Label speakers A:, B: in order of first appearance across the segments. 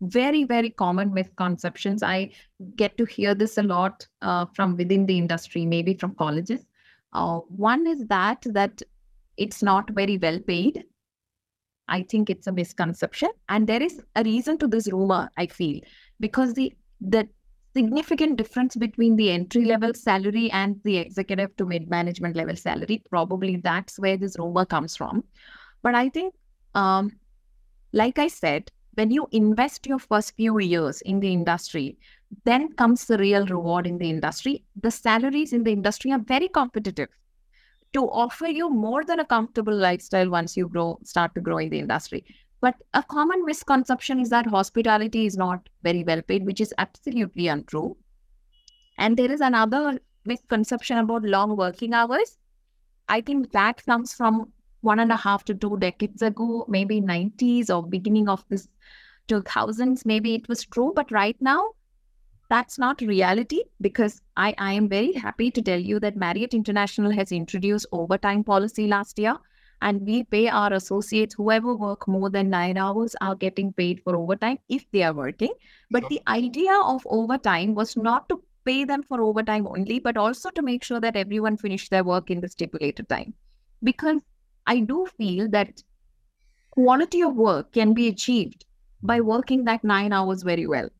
A: very, very common misconceptions. I get to hear this a lot from within the industry, maybe from colleges. One is that it's not very well paid. I think it's a misconception. And there is a reason to this rumor, I feel, because the significant difference between the entry level salary and the executive to mid management level salary, probably that's where this rumor comes from. But I think, like I said, when you invest your first few years in the industry, then comes the real reward in the industry. The salaries in the industry are very competitive to offer you more than a comfortable lifestyle once you start to grow in the industry. But a common misconception is that hospitality is not very well paid, which is absolutely untrue. And there is another misconception about long working hours. I think that comes from 1.5 to 2 decades ago, maybe 90s or beginning of this 2000s. Maybe it was true, but right now, that's not reality, because I am very happy to tell you that Marriott International has introduced overtime policy last year, and we pay our associates, whoever work more than 9 hours are getting paid for overtime if they are working. But the idea of overtime was not to pay them for overtime only, but also to make sure that everyone finished their work in the stipulated time. Because I do feel that quality of work can be achieved by working that 9 hours very well.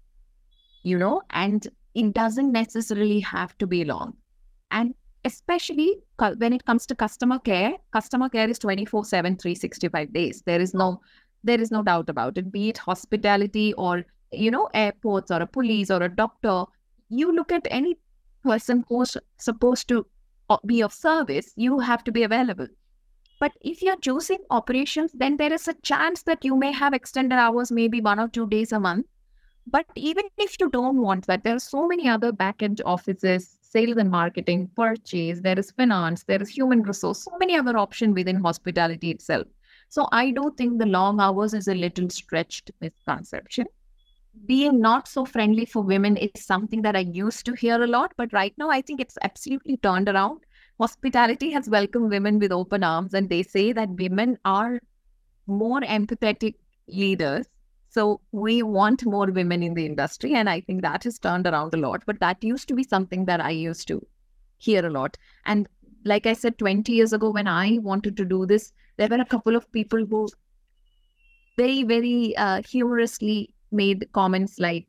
A: And it doesn't necessarily have to be long. And especially when it comes to customer care is 24/7, 365 days. There is no doubt about it, be it hospitality or, airports or a police or a doctor. You look at any person who's supposed to be of service, you have to be available. But if you're choosing operations, then there is a chance that you may have extended hours, maybe 1 or 2 days a month. But even if you don't want that, there are so many other back-end offices, sales and marketing, purchase, there is finance, there is human resource, so many other options within hospitality itself. So I do think the long hours is a little stretched misconception. Being not so friendly for women is something that I used to hear a lot, but right now I think it's absolutely turned around. Hospitality has welcomed women with open arms, and they say that women are more empathetic leaders. So we want more women in the industry, and I think that has turned around a lot. But that used to be something that I used to hear a lot. And like I said, 20 years ago, when I wanted to do this, there were a couple of people who very, very humorously made comments like,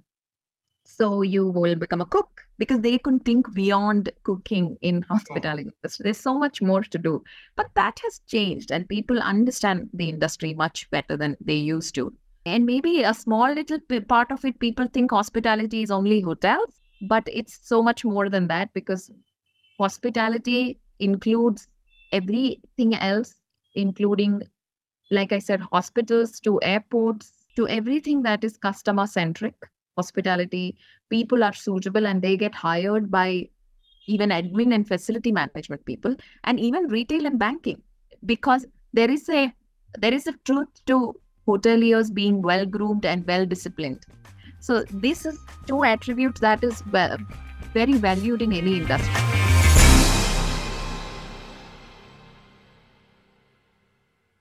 A: so you will become a cook, because they couldn't think beyond cooking in hospitality. There's so much more to do. But that has changed, and people understand the industry much better than they used to. And maybe a small little part of it, people think hospitality is only hotels, but it's so much more than that, because hospitality includes everything else, including, like I said, hospitals to airports to everything that is customer centric. Hospitality, people are suitable and they get hired by even admin and facility management people, and even retail and banking, because there is a truth to hoteliers being well groomed and well disciplined. So this is two attributes that is very valued in any industry.